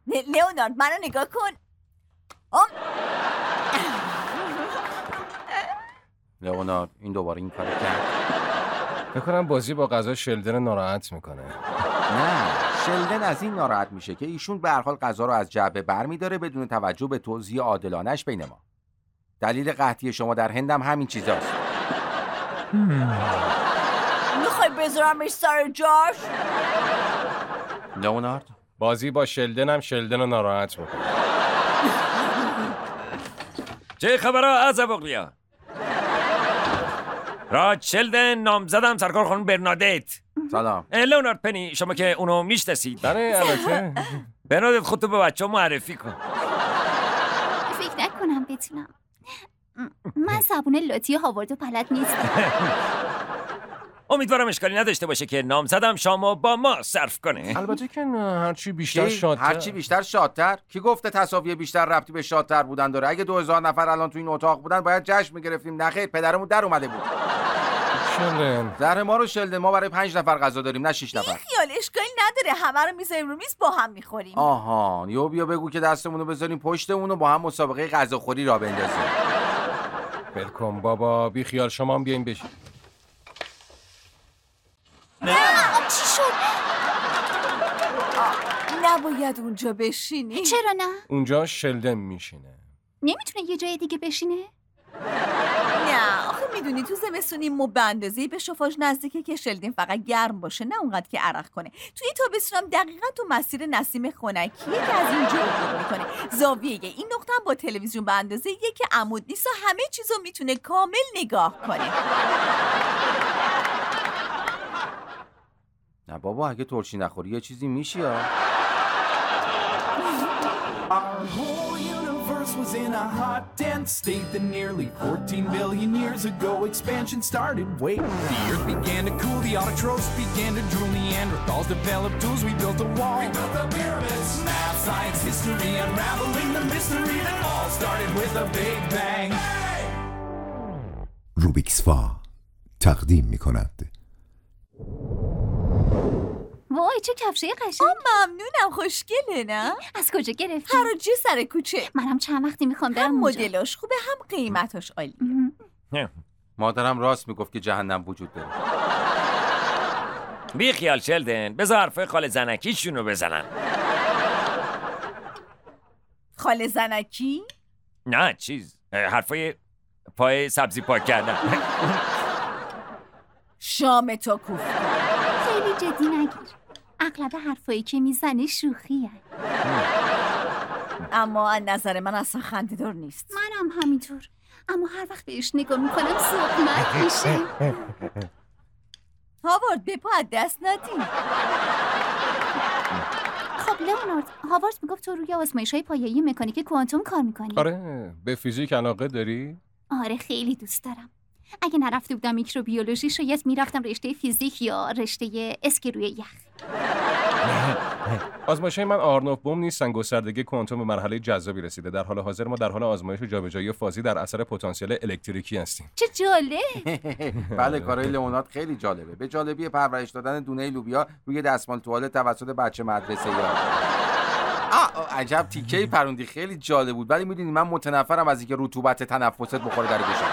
لئونارد منو نگاه کن. لئونارد این دوباره این کارو کرد. فکر کنم بازی با غذا شلدن ناراحت میکنه. نه، شلدن از این ناراحت میشه که ایشون به هر حال غذا رو از جعبه برمی‌داره بدون توجه به توزیع عادلانه‌اش بین ما. دلیل قحطی شما در هند هم همین چیزاست. میخوای بذارمش سر جاش؟ لئونارد بازی با شلدن هم شلدن رو ناراحت میکنه. چه خبره از ابوقلیا؟ راج شلدن نامزدم سرکار خانم برنادت. سلام. لئونارد پنی شما که اونو میشناسید. بله البته. برنادت خودتو به بچه‌ها معرفی کن. فکر نکنم بتونم. من زبون لاتی هاواردو بلد نیستم. امیدوارم اشکالی نداشته باشه که نامزدم شامو با ما صرف کنه. البته که هرچی بیشتر شادتر. هرچی بیشتر شادتر؟ کی گفته تساوی بیشتر ربطی به شادتر بودن داره؟ اگه 2000 نفر الان تو این اتاق بودن باید جشن میگرفتیم. نخیر، پدرمون در اومده بود. شلدن زهر ما رو شلدن، ما برای 5 نفر غذا داریم نه 6 نفر. خیال اشکالی نداره، همه رو میذاریم رو میز با هم میخوریم. آهان، یو بیا بگو که دستمون رو بذاریم پشتمون و با هم مسابقه غذاخوری را بندازیم. بلکن بابا، بی خیال شما هم بیاین بشین. چی شد؟ نباید اونجا بشینی. چرا نه؟ اونجا شلدن میشینه. نمیتونه یه جای دیگه بشینه؟ نه آخه میدونی تو زمستونی مو به اندازه‌ای به شفاژ نزدیکه که شلدین فقط گرم باشه، نه اونقدر که عرق کنه. توی تابستونم دقیقاً تو مسیر نسیم خنکیه که از اینجا عبور میکنه. زاویه این نقطه هم با تلویزیون به اندازه که عمود نیست و همه چیزو میتونه کامل نگاه کنه. نه بابا، اگه ترشی نخوری یه چیزی میشی ها. Our whole universe was in a hot, dense state that nearly 14 billion years ago expansion started. Wait, the earth began to cool, the autotrophs began to drool, Neanderthals developed tools, we built a wall. We built the pyramids. Math, science, history, unraveling the mystery that all started with a big bang. روبیکسفا تقدیم می‌کند. وای چه کفشای قشنگ. ممنونم، خوشگله نه؟ از کجا گرفتی؟ حراجی سر کوچه. منم چند وقتی میخوام برم هم اونجا. مدلاش خوبه هم قیمتاش عالی. مادرم راست میگفت که جهنم وجود داره. بی خیال شلدن، بذار حرفای خاله زنکیشونو بزنن. خاله زنکی؟ نه چیز، حرفای پای سبزی پاک کردن. شام تو کوف کن. خیلی جدی نگیر. اغلب حرفایی که میزنی شوخیه. اما از نظر من اصلا خنده‌دار نیست. منم همینطور. اما هر وقت بهش نگاه میکنم ذوق‌مند میشه. هاوارد بپا از دست ندی. خب لئونارد، هاوارد میگفت تو روی آزمایش‌های پایه‌ای مکانیک کوانتوم کار میکنی. آره، به فیزیک علاقه داری؟ آره خیلی دوست دارم. اگه نرفته بودم میکروبیولوژی شاید میرفتم رشته فیزیک یا رشته اسکی روی یخ. آزمایش‌های من آرنوف بوم نیستن. گستردگی کوانتوم به مرحله جذابی رسیده. در حال حاضر ما در حال آزمایش و جابجایی فازی در اثر پتانسیل الکتریکی هستیم. چه جالب. بله، کارهای لئونارد خیلی جالبه. به جالبی پرورش دادن دونه لوبیا روی دستمال توالت توسط بچه مدرسه یا عجب تیکه‌ای پروندی، خیلی جالب بود. ولی میدونی من متنفرم از اینکه رطوبت تنفست بخوره در گوشم.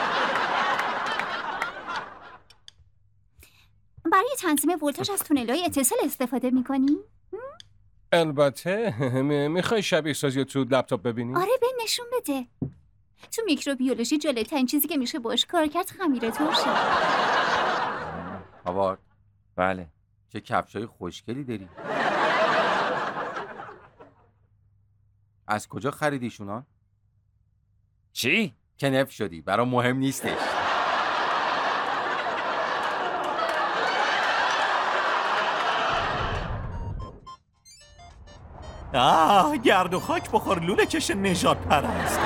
برای تنظیم ولتاژ از تونل‌های اتصال استفاده می‌کنی؟ البته. میخوای شبیه سازی تو لپتاپ ببینی؟ آره به نشون بده. تو میکروبیولوژی جالب‌ترین چیزی که میشه باش کار کرد خمیر ترشه. هاوارد، بله. چه کفشای خوشگلی داری. از کجا خریدیشونا؟ چی؟ کنف شدی، برا مهم نیستش. گرد و خاک بخور لوله کش نژاد پرست.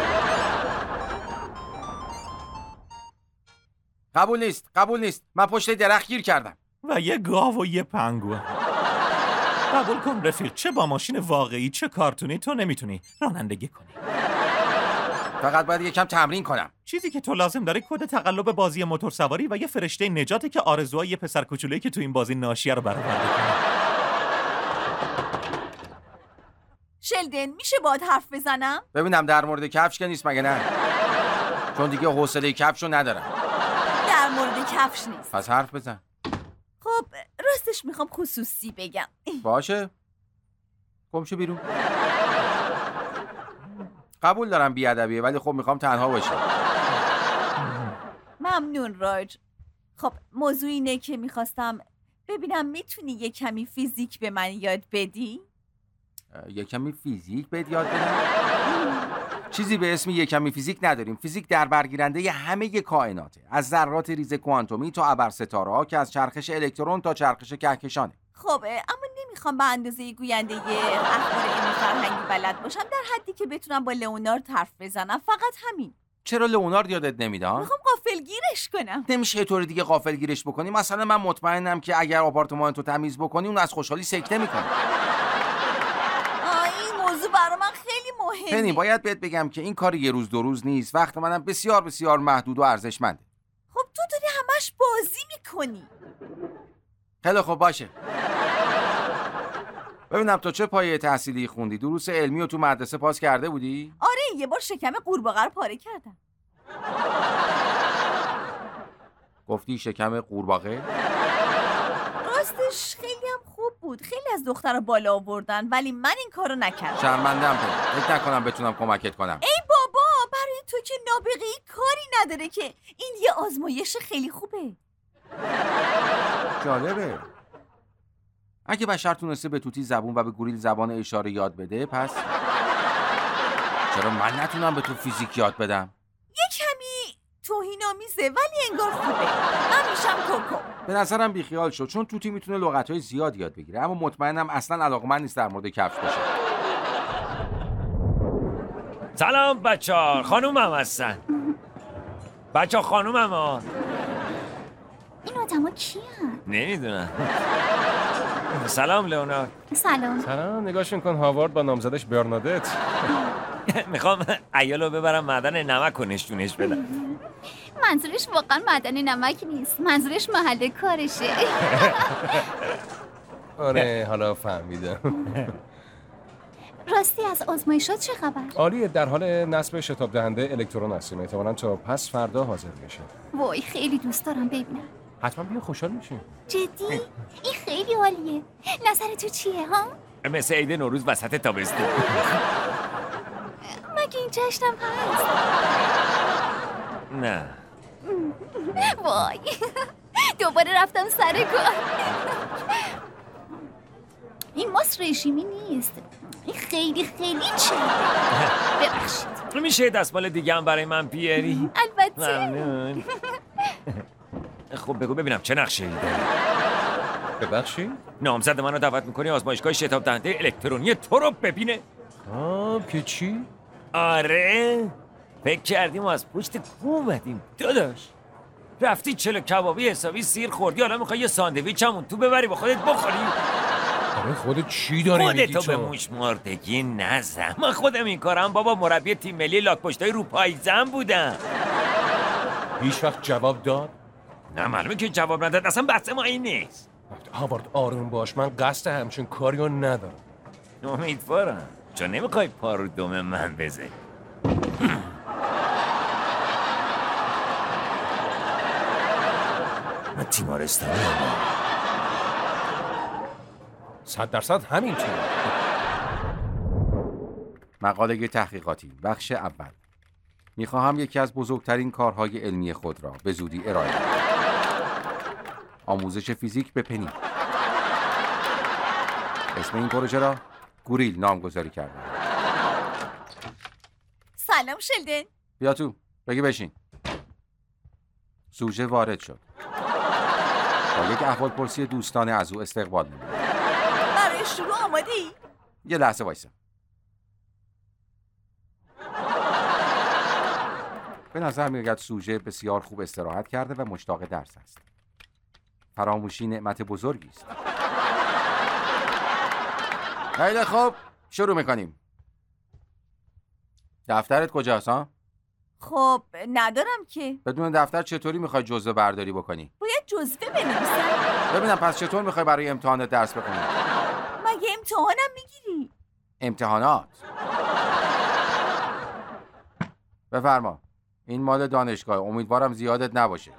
قبول نیست. من پشت درخت گیر کردم. و یه گاو و یه پنگوئن. قبول کن رفیق، چه با ماشین واقعی چه کارتونی تو نمیتونی رانندگی کنی. فقط باید یکم تمرین کنم. چیزی که تو لازم داری کد تقلب بازی موتورسواری و یه فرشته نجاته که آرزوهای یه پسر کوچولویی که تو این بازی ناشیه رو برآورده کنه. شلدن میشه باهات حرف بزنم؟ ببینم در مورد کفش که نیست مگه نه؟ چون دیگه حوصله کفشو ندارم. در مورد کفش نیست. پس حرف بزن. خب راستش میخوام خصوصی بگم. باشه گم شو بیرون. قبول دارم بیادبیه ولی خب میخوام تنها باشم. ممنون راج. خب موضوع اینه که میخواستم ببینم میتونی یه کمی فیزیک به من یاد بدی؟ یه کمی فیزیک بهت یاد بدم؟ چیزی به اسم یه کمی فیزیک نداریم. فیزیک در برگیرنده همه کائناته، از ذرات ریز کوانتومی تا ابرستاره‌ها که از چرخش الکترون تا چرخش کهکشانه. خب اما نمیخوام به اندازه گوینده اخبار علمی فرهنگی بلد باشم، در حدی که بتونم با لئونارد حرف بزنم، فقط همین. چرا لئونارد یادت نمیاد؟ میخوام غافلگیرش کنم. نمیشه یه طور دیگه غافلگیرش بکنی؟ مثلا من مطمئنم که اگر آپارتمان تو تمیز بکنی اون از خوشحالی سکته میکنه. این موضوع برای من خیلی مهمه. پنی باید بهت بگم که این کار یه روز دو روز نیست. وقت منم بسیار بسیار محدود و ارزشمنده. خب تو داری همش بازی میکنی. خیلی خب باشه. ببینم تو چه پایه تحصیلی خوندی؟ دروس علمی رو تو مدرسه پاس کرده بودی؟ آره یه بار شکم قورباغه رو پاره کردم. گفتی شکم قورباغه؟ راستش خیلی هم خوب بود. خیلی از دخترها بالا آوردن ولی من این کارو نکردم. شرمنده‌ام پنی. فکر نکنم بتونم کمکت کنم. ای بابا برای تو که نابغه‌ای کاری نداره که. این یه آزمایش خیلی خوبه. جالبه. اگه بشر تونسته به توتی زبون و به گوریل زبان اشاره یاد بده، پس چرا من نتونم به تو فیزیک یاد بدم؟ یه کمی توهین‌آمیزه ولی انگار خوبه. من میشم کوکو. به نظرم بیخیال شد، چون توتی میتونه لغت‌های زیاد یاد بگیره، اما مطمئنم اصلا علاقه‌مند نیست در مورد کفش باشه. سلام بچه‌ها، خانومم هستن. بچه‌ها خانومم ها. این آدما کیه؟ نمیدونم. سلام لئونارد. سلام. نگاهشون کن، هاوارد با نامزدش برنادت. میخوام عیالو ببرم معدن نمک و نشونش بدم. منظورش واقعا معدن نمک نیست، منظورش محل کارشه. آره حالا فهمیدم. راستی از آزمایشات چه خبر؟ عالیه، در حال نصب شتاب دهنده الکترون هستیم. احتمالاً تا پس فردا حاضر میشه. وای خیلی دوست دارم ببینم. حتما بیا، خوشحال میشیم. جدی؟ این خیلی عالیه. نظر تو چیه ها؟ مثل عید نوروز وسط تابستون. مگه این جشنم هست؟ نه. وای دوباره رفتم سر کار. این ماست رژیمی نیست، این خیلی چه. ببخشید. میشه دستمال دیگه هم برای من بیاری؟ البته. ممنون. خب بگو ببینم چه نقشه‌ای داری؟ ببخشید؟ نامزد منو دعوت میکنی آزمایشگاه شتاب دهنده الکترونی تو رو ببینه؟ که چی؟ آره فکر کردیم از پشت کو اومدیم داداش. رفتی چلو کبابی حسابی سیر خوردی، حالا میخوای یه ساندویچ همون تو ببری با خودت بخوری؟ آره خودت چی داری میگی؟ خودتو به موش مردگی نزن. من خودم این کارم بابا، مربی تیم ملی لاک‌پشتای رو پایزن بودم. هیچ وقت جواب داد؟ نه معلومه که جواب نداد، اصلا بحث ما این نیست. هاوارد آروم باش، من قصد همچین کاریو ندارم. امیدوارم، چون نمیخوای پا رو دم من بزنی. من تیمارستانی 100% همینطور. مقاله تحقیقاتی بخش اول. میخواهم یکی از بزرگترین کارهای علمی خود را به زودی ارائه دهم. آموزش فیزیک به پنی. اسم این پروژه را گوریل نامگذاری کردم. سلام شلدن. بیا تو، بگی بشین. سوژه وارد شد. با یک احوالپرسی دوستانه از او استقبال نمود. برای شروع آماده‌ای؟ یه لحظه وایسا. به نظر می‌آید سوژه بسیار خوب استراحت کرده و مشتاق درس است. فراموشی نعمت بزرگی است. خیلی خوب، شروع می‌کنیم. دفترت کجاست ها؟ خب ندارم که. بدون دفتر چطوری می‌خوای جزوه برداری بکنی؟ باید جزوه بنویسم. ببینم پس چطور می‌خوای برای امتحانات درس بخونی؟ مگه امتحانم میگیری؟ امتحانات. بفرما. این مال دانشگاه، امیدوارم زیادت نباشه.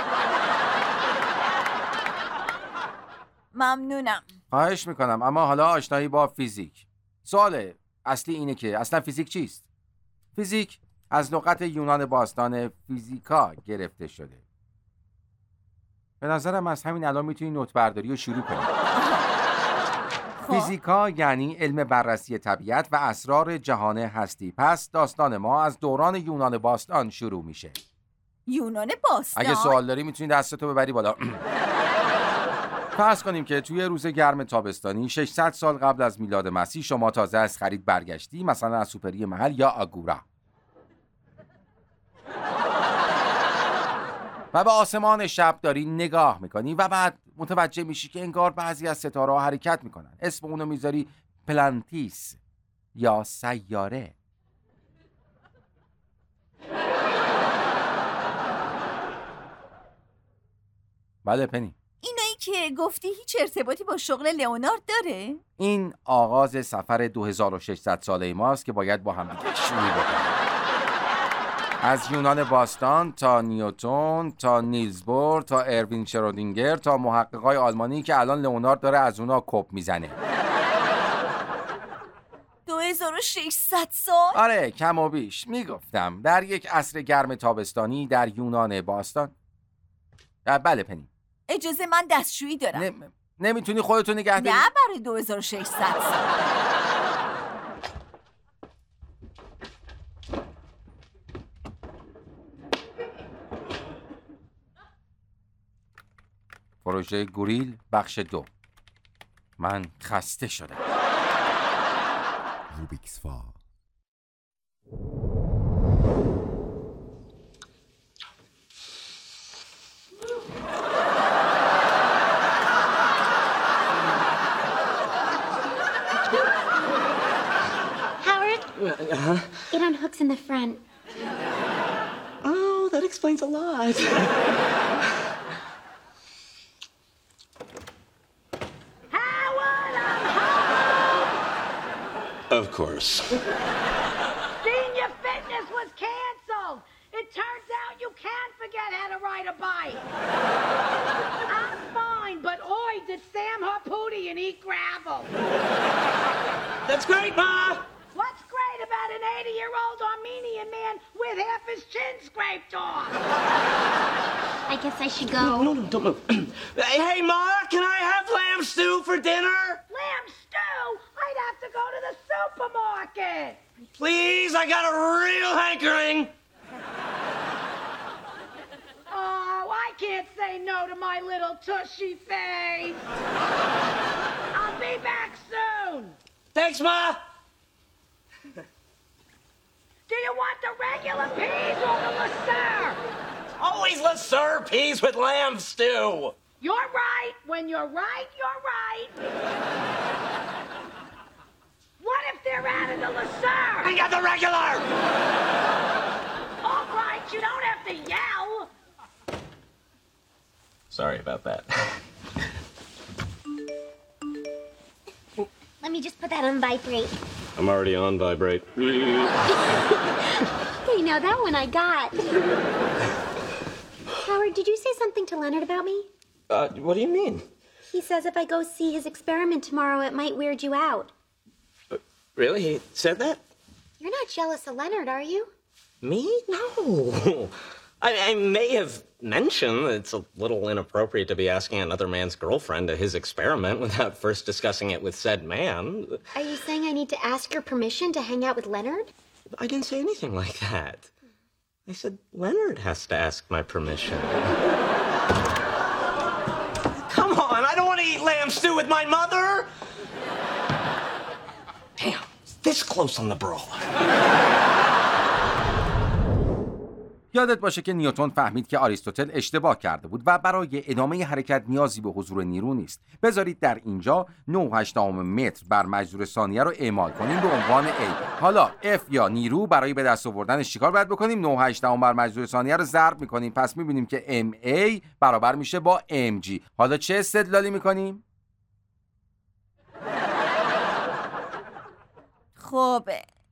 ممنونم. خواهش میکنم، اما حالا آشنایی با فیزیک. سوال اصلی اینه که اصلا فیزیک چیست؟ فیزیک از لغت یونان باستان فیزیکا گرفته شده. به نظرم از همین الان میتونی نوت برداری رو شروع کنی. فیزیکا یعنی علم بررسی طبیعت و اسرار جهان هستی. پس داستان ما از دوران یونان باستان شروع میشه. یونان باستان؟ اگه سوال داری میتونی دستتو ببری بالا. فرض کنیم که توی روز گرم تابستانی 600 سال قبل از میلاد مسیح شما تازه از خرید برگشتی، مثلا از سوپری محل یا آگورا، و به آسمان شب داری نگاه میکنی و بعد متوجه میشی که انگار بعضی از ستاره‌ها حرکت میکنن. اسم اونو میذاری پلانتیس یا سیاره. بله پنی، اینایی که گفتی هیچ ارتباطی با شغل لئونارد داره؟ این آغاز سفر 2600 ساله ماست که باید با هم دیگه شروع بکنیم. از یونان باستان تا نیوتن تا نیلز بور تا اروین شرودینگر تا محققای آلمانی که الان لئونارد داره از اونا کپ میزنه. 2600 سال؟ آره کم و بیش. میگفتم در یک عصر گرم تابستانی در یونان باستان. بله پنی. اجازه من دستشویی دارم. نمیتونی خودتو نگه داری؟ نه برای 2600 سال. پروژه گوریل بخش 2. من خسته شدم. روبیکس فا. It unhooks in the front. Oh, that explains a lot. Howard, I'm home! Of course. Senior fitness was canceled. It turns out you can forget how to ride a bike. I'm fine, but oi, did Sam Harpooty and eat gravel. That's great, Ma! What's great about an 80-year-old Armenian man with half his chin scraped off? I guess I should go. No, don't move. Hey, Ma, can I have lamb stew for dinner? Lamb stew? I'd have to go to the supermarket. Please, I got a real hankering. Oh, I can't say no to my little tushy face. I'll be back soon. Thanks, Ma. Do you want the regular peas or the LeSueur? Always LeSueur peas with lamb stew. You're right. When you're right, you're right. What if they're out of the LeSueur? I got the regular. All right, you don't have to yell. Sorry about that. Let me just put that on vibrate. I'm already on vibrate. Hey, now that one I got. Howard, did you say something to Leonard about me? What do you mean? He says if I go see his experiment tomorrow, it might weird you out. Really? He said that? You're not jealous of Leonard, are you? Me? No. I may have mentioned it's a little inappropriate to be asking another man's girlfriend to his experiment without first discussing it with said man. Are you saying I need to ask your permission to hang out with Leonard? I didn't say anything like that. I said Leonard has to ask my permission. Come on, I don't want to eat lamb stew with my mother. Damn, it's this close on the brawler. یادت باشه که نیوتن فهمید که آریستوتل اشتباه کرده بود و برای ادامه حرکت نیازی به حضور نیرو نیست. بذارید در اینجا 9.8 متر بر مجذور ثانیه رو اعمال کنیم به عنوان A. حالا F یا نیرو برای به دست آوردنش چیکار باید بکنیم؟ 9.8 بر مجذور ثانیه رو ضرب میکنیم. پس میبینیم که MA برابر میشه با MG. حالا چه استدلالی میکنیم؟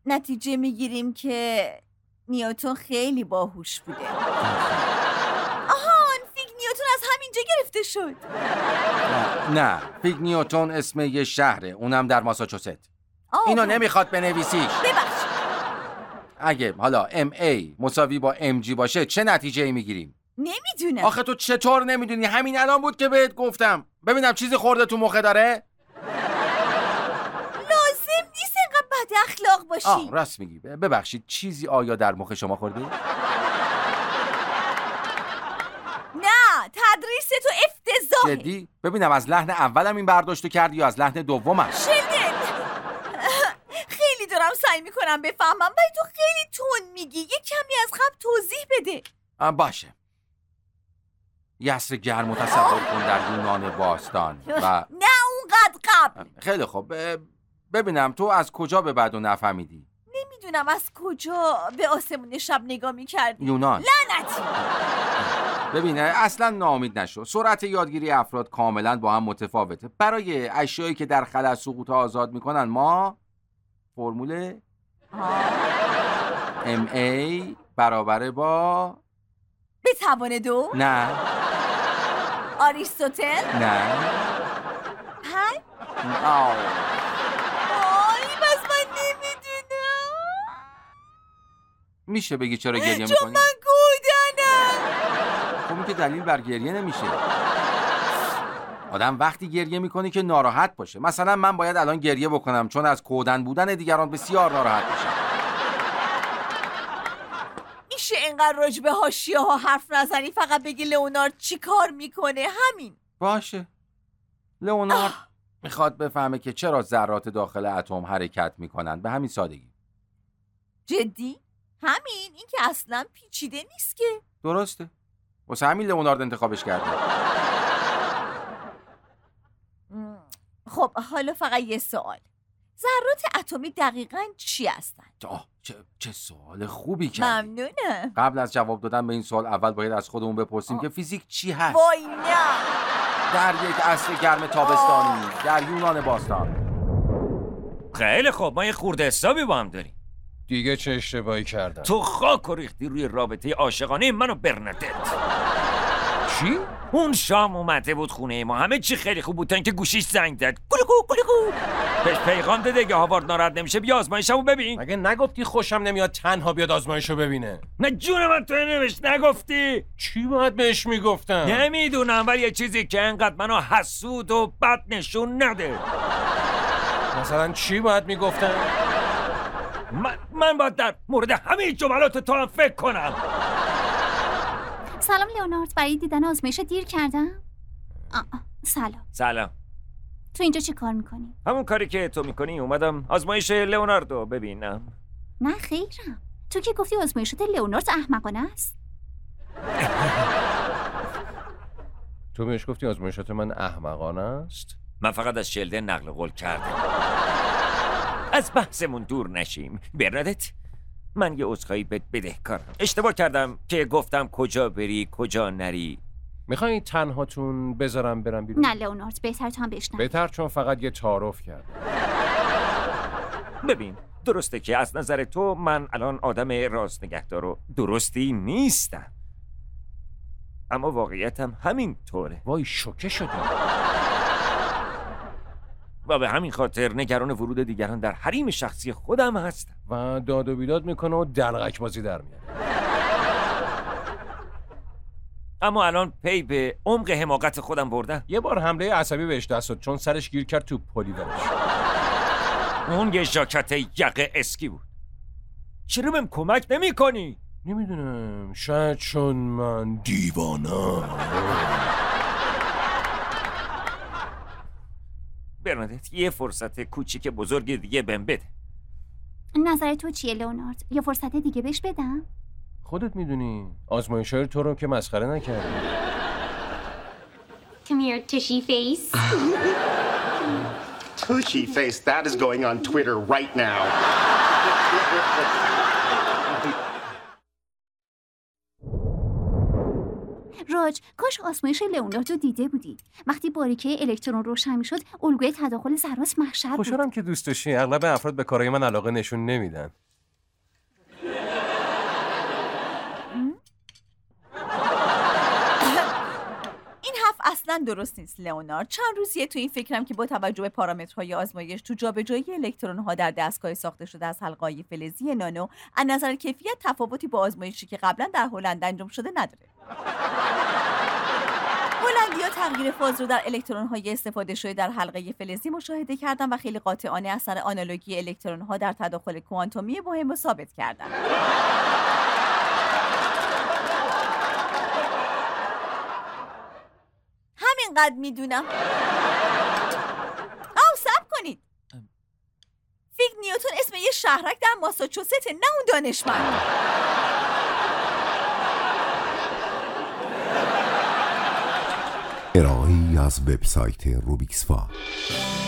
نتیجه میگیریم که نیوتن خیلی باهوش بوده. آهان، فیگ نیوتن از همینجا گرفته شد. نه، فیگ نیوتن اسم یه شهره، اونم در ماساچوست. اینو نمیخواد بنویسیش. ببخشید. اگه حالا MA مساوی با MG باشه چه نتیجه‌ای میگیریم؟ نمیدونم. آخه تو چطور نمیدونی؟ همین الان بود که بهت گفتم. ببینم چیزی خورده تو مخه داره؟ لازم نیست اینقدر بد اخلاق باشی. راست میگی. ببخشید چیزی آیا در مخ شما خورده؟ نه، تدریس تو افتضاحه. جدی؟ ببینم از لحن اولم این برداشتو کردی یا از لحن دومم؟ شلدن، خیلی دارم سعی میکنم بفهمم ولی تو خیلی تون میگی. یه کمی از قبل توضیح بده. باشه. یسر گرم و تصور کن در یونان باستان و نه اونقدر قبل. خیلی خوب. ببینم تو از کجا به بعد و نفهمیدی؟ نمیدونم از کجا به آسمون شب نگاه میکردی. یونان. لعنتی. ببینه اصلا ناامید نشو. سرعت یادگیری افراد کاملا با هم متفاوته. برای اشیایی که در خلا سقوط آزاد میکنن ما فرمول MA برابر با به توان 2. نه. آریستوتل. نه. 5. بس من نمیدونم. میشه بگی چرا گریه میکنی؟ چون من کودنم. خب این که دلیل بر گریه نمیشه. آدم وقتی گریه میکنه که ناراحت باشه. مثلا من باید الان گریه بکنم چون از کودن بودن دیگران بسیار ناراحت میشم. میشه اینقدر راجع به حاشیه ها حرف نزنی؟ فقط بگی لئونارد چی کار میکنه، همین. باشه. لئونارد میخواد بفهمه که چرا ذرات داخل اتم حرکت میکنن، به همین سادگی. جدی؟ همین؟ این که اصلا پیچیده نیست که. درسته. واسه همین لئونارد انتخابش کرده. خب حالا فقط یه سوال. ذرات اتمی دقیقاً چی هستن؟ چه سوال خوبی کردی. ممنونم. قبل از جواب دادن به این سوال اول باید از خودمون بپرسیم که فیزیک چی هست. وای نه. در یک عصر گرم تابستانی در یونان باستان. خیلی خوب، ما یه خورده حسابی با هم داریم. دیگه چه اشتباهی کردم؟ تو خاک و ریختی روی رابطه عاشقانه من و برنادت. چی؟ اون شام اومده بود خونه ما، همه چی خیلی خوب بود تا اینکه گوشیش زنگ زد. گلوگو گلوگو. بهش پیغام داده که هاوارد ناراحت نمیشه بیا آزمایشمو ببین. مگه نگفتی خوشم نمیاد تنها بیاد آزمایشو ببینه؟ نه جون من، تو نمیش نگفتی؟ چی باید بهش میگفتم؟ نمیدونم، ولی یه چیزی که انقدر منو حسود و بد نشون نده. مثلا چی باید میگفتم؟ من باید در مورد همه جملات تو هم فکر کنم. سلام لئونارد، برای دیدن آزمایش دیر کردم؟ سلام. تو اینجا چی کار میکنی؟ همون کاری که تو میکنی، اومدم آزمایش لئوناردو ببینم. نه خیرم، تو که گفتی آزمایشات لئونارد احمقانه است. تو بهش گفتی آزمایشات من احمقانه است؟ من فقط از شلدن نقل قول کردم. از بحثمون دور نشیم. برنادت، من یه عذرخواهی بدهکارم. اشتباه کردم که گفتم کجا بری کجا نری. میخوایی تنهاتون بذارم برم بیرون؟ نه لئونارد، بهتر تو هم بشنوی. بهتر، چون فقط یه تعارف کردم. ببین، درسته که از نظر تو من الان آدم راست نگهدار و درستی نیستم، اما واقعیتم همین طوره. وای شوکه شدم. و به همین خاطر نگران ورود دیگران در حریم شخصی خودم هستم. و داد و بیداد میکنه و دلغک بازی در میاره. اما الان پی به عمق حماقت خودم بردم. یه بار حمله عصبی بهش دست داد چون سرش گیر کرد تو پلیورش. اون یه ژاکت یقه اسکی بود. چرا بهم کمک نمی کنی؟ نمیدونم، شاید چون من دیوانم. برنادت، یه فرصت کوچیک بزرگ دیگه بهم بده. نظر تو چیه لئونارد؟ یه فرصت دیگه بهش بدم؟ خودت میدونی، آزمایش‌های تو رو که مسخره نکردی. Come here, tushy face. Tushy face, that is going on Twitter right now. راج، کاش آزمایش لئوناردو دیده بودی. وقتی باریکه الکترون روشن میشد، الگوی تداخل ذرات محشر بود. خوشحالم که دوست داشتی. اغلب افراد به کارهای من علاقه نشون نمیدن. اصلا درست نیست لئونارد. چند روزیه تو این فکرم که با توجه به پارامترهای آزمایش تو جابجایی الکترون‌ها در دستگاه ساخته شده از حلقه‌های فلزی نانو از نظر کیفیت تفاوتی با آزمایشی که قبلا در هلند انجام شده نداره. هلندی‌ها تغییر فاز رو در الکترون‌های استفاده شده در حلقه فلزی مشاهده کردن و خیلی قاطعانه اثر آنالوگی الکترون‌ها در تداخل کوانتومی مهم رو ثابت کردن. همینقدر میدونم. صبر کنید. فیگ نیوتن اسم یه شهرک در ماساچوست، نه اون دانشمند. ارائه‌ای از وبسایت روبیکسفا.